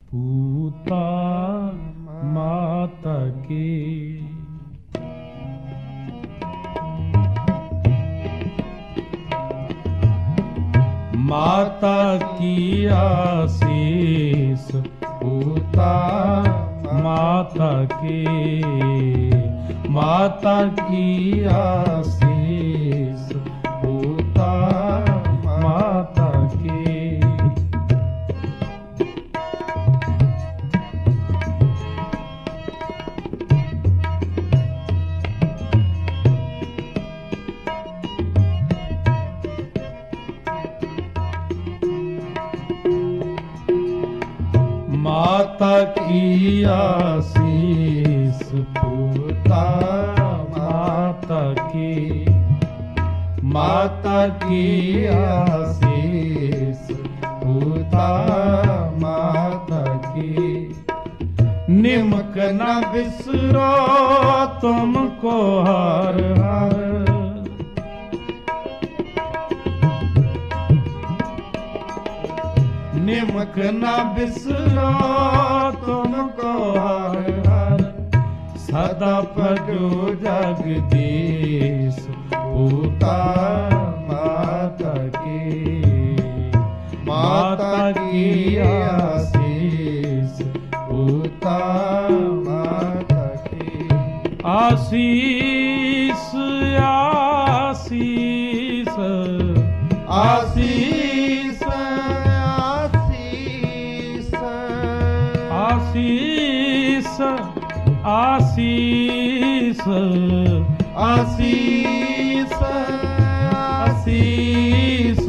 पूता माता की। माता की आशीष पूता माता की। माता की आशीष पूता माता की। माता की आशीष पूता माता की। माता की आशीष पूता माता की। निमक न बिसरो तुमको हर हर। निमक न बिसरो तुमको हर हर। सदा भजो जगदीश पूता माता की। माता की आशीष पूता माता की। आशीष आशीष आशीष आशीष आशीष आशीष आशीष।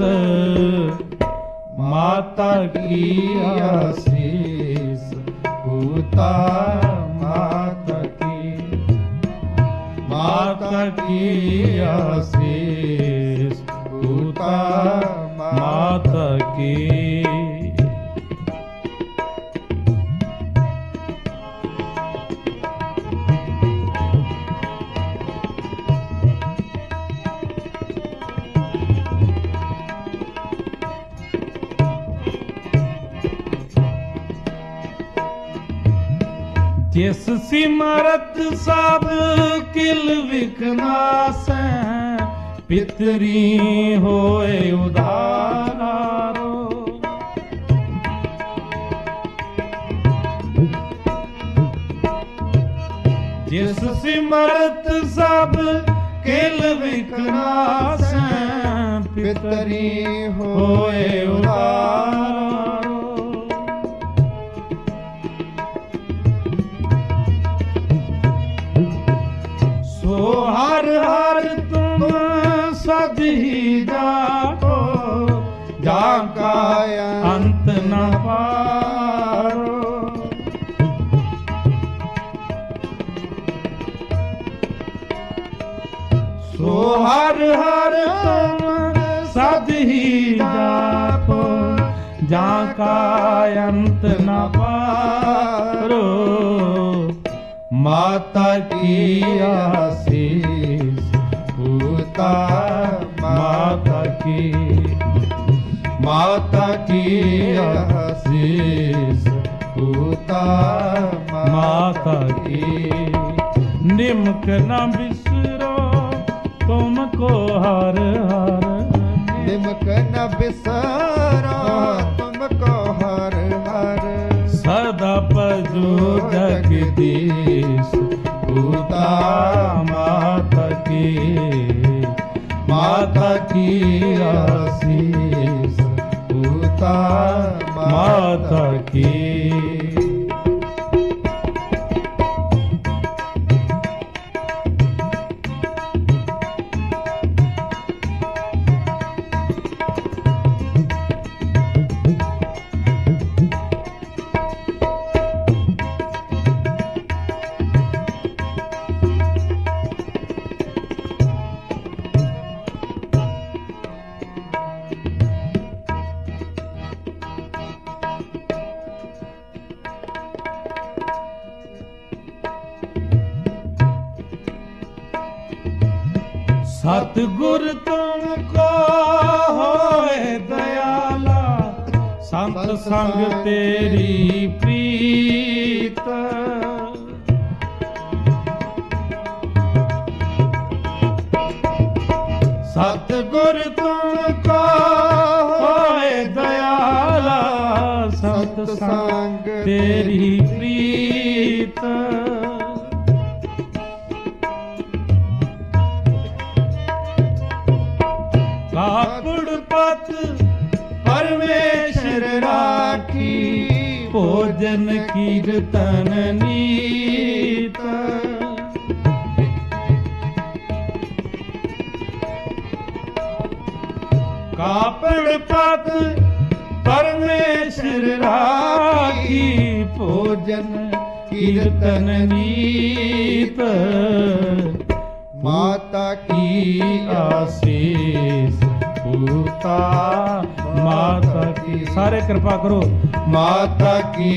माता की आशीष पूता माता की। माता की आशीष पूता माता की। जिस सिमरत सब किल विकनासै। पितरी होए उदारो। जिस सिमरत सब किल विकनासै। पितरी होए उदारो। सो हर हर तुम सद ही जाको। जाका अंत न पारो। सो हर हर तुम सद ही जाको। जाका अंत न पारो। माता की आशीष पूता माता की। माता की आशीष पूता माता की। निमक न बिसरो तुमको हर हर। निमक न बिसरो तुमको हर हर। सदा भजो जगदीश पूता माता की। माता की आशीष पूता माता की। सतगुर तुमको होए दयाला, संत संग तेरी प्रिय संग तेरी प्रीत। काकुड़ पत परमेश्वर राखी, भोजन कीर्तन नीत। कापड़ पत परमेश्वर राखी, भोजन कीर्तन नीत। माता की आशीष पूता माता की, सारे कृपा करो। माता की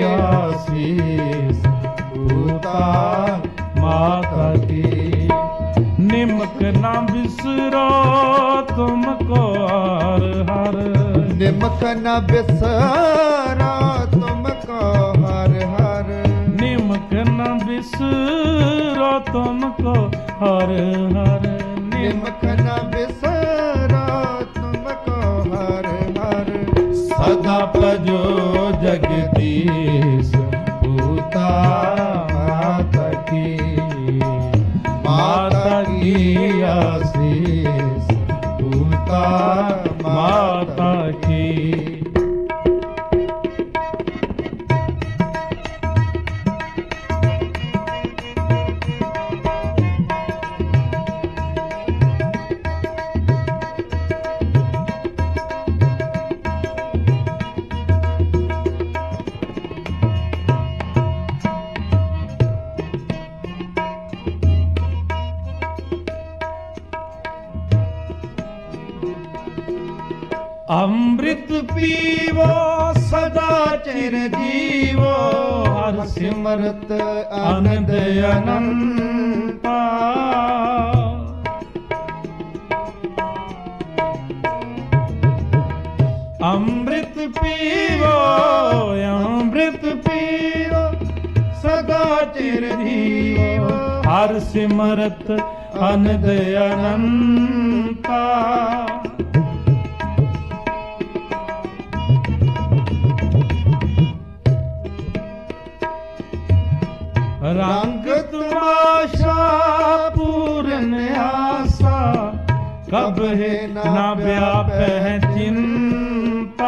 आशीष पूता माता की। निमक ना बिसरो तुमको हर हर, निमक न बिसरा तुमको हर हर। निमक न बिसरो तुमको हर हर। निमक न बिसरा तुमको हर हर। सदा भजो जगदीश पूता माता की। माता की आशीष पूता माता की। अमृत पीवो सदा चिर जीवो, हर सिमरत आनंद अनंता। अमृत पीवो अमृत पीवो सदा चिर जीवो, हर सिमरत आनंद अनंता। रंग तमाशा पूर्ण आशा, कब है ना व्याप है चिंता।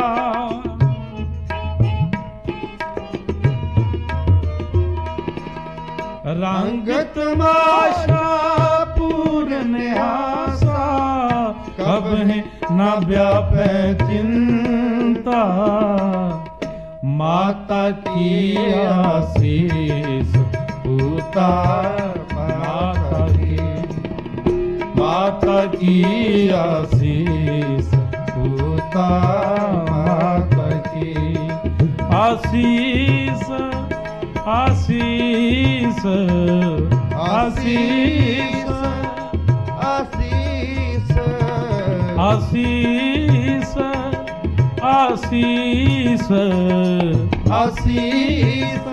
रंग तमाशा पूर्ण आशा, कब है ना व्याप है चिंता। माता की आशीष पूता माता की। माता की आशीष पूता माता की। आशीष आशीष आशीष आशीष आशीष आशीष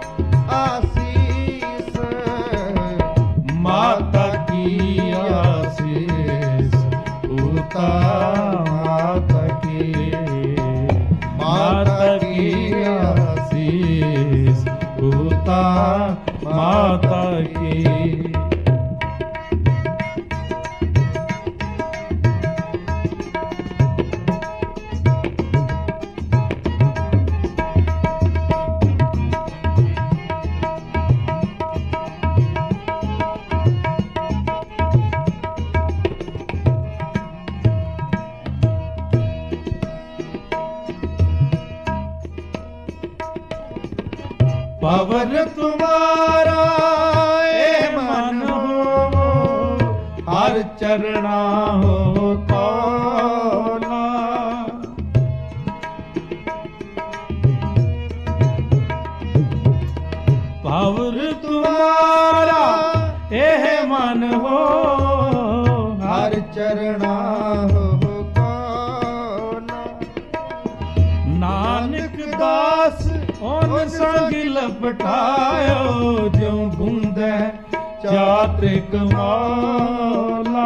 आशीष। माता की आशीष पूता माता की। माता की आशीष पूता माता की। पवन तुम्हारा ए मन हो, हर चरणा हो कौला। पवन तुम्हारा ए मन हो, हर चरणा हो कौला। नानक दास उन संग लपटायो, जो बूंदे चात्रिक मौला।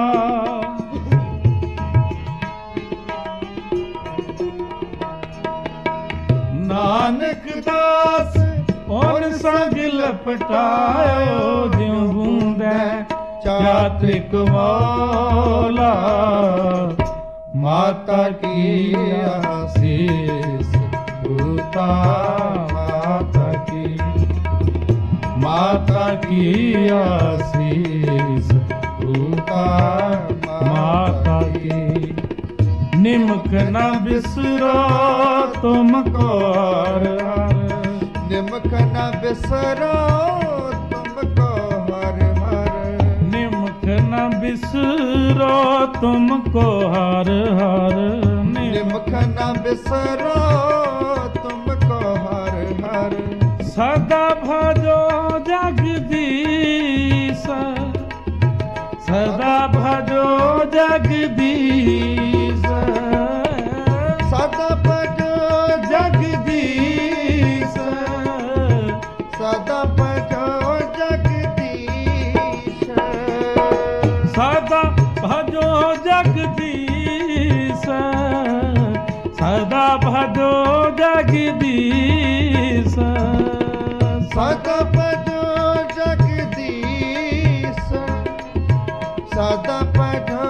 ना ਨਾਨਕ ਦਾਸ ਔਰ ਸੰਗ ਲਪਟਾਇਓ ਜਿਉ ਬੂੰਦੈ ਚਾਤ੍ਰਿਕ ਮੌਲਾ ਮਾਤਾ ਕੀ ਆਸੀਸ ਬੂਤਾ ਮਾਤਾ ਕੀ ਆਸੀਸ ਬੂਤਾ ਮਾਤਾ ਕੀ ਨਿਮਕ ਨਾ ਬਿਸਰੋ ਤੁਮ ਕੋ ਹਰ ਹਰ ਨਿਮਕ ਨਾ ਬਿਸਰੋ ਤੁਮ ਕੋ ਹਰ ਹਰ ਨਿਮਕ ਨਾ ਬਿਸਰੋ ਤੁਮ ਕੋ ਹਰ ਹਰ ਨਿਮਕ ਨਾ ਬਿਸਰੋ ਤੁਮ ਕੋ ਹਰ ਹਰ ਸਦਾ ਭਜੋ ਜਗਦੀਸ਼ ਸਦਾ ਭਜੋ ਜਗਦੀਸ਼ ਸਦਾ ਭਜੋ ਜਗਦੀਸ਼ ਸਦਾ ਭਜੋ ਜਗਦੀਸ਼ ਸਦਾ ਭਜੋ ਜਗਦੀਸ਼ ਸਦਾ ਭਜੋ ਜਗਦੀਸ਼ ਸਦਾ ਭਜੋ ਜਗਦੀਸ਼ ਸਦਾ ਭਜੋ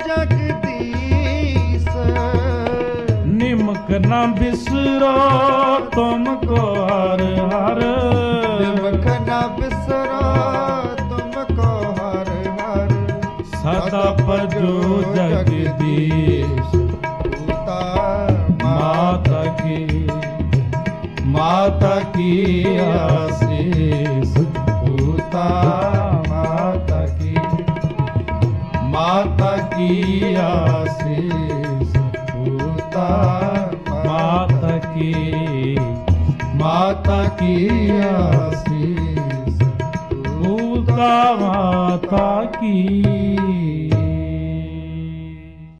ਜਗਦੀਸ਼ ਨਿਮਕ ਨਾ ਬਿਸਰੋ ਤੁਮ ਕੋ ਹਰ ਹਰ ਨਿਮਕ ਨਾ ਬਿਸਰੋ ਤੁਮ ਕੋ ਹਰ ਹਰ ਸਦਾ ਭਜੋ ਜਗਦੀਸ਼ ਬੂਤਾ ਮਾਤਾ ਕੀ ਆਸੀਸ ਬੂਤਾ ਮਾਤਾ ਕੀ ਆਸੀਸ ਬੂਤਾ ਮਾਤਾ ਕੀ ਆਸੀਸ ਬੂਤਾ ਮਾਤਾ ਕੀ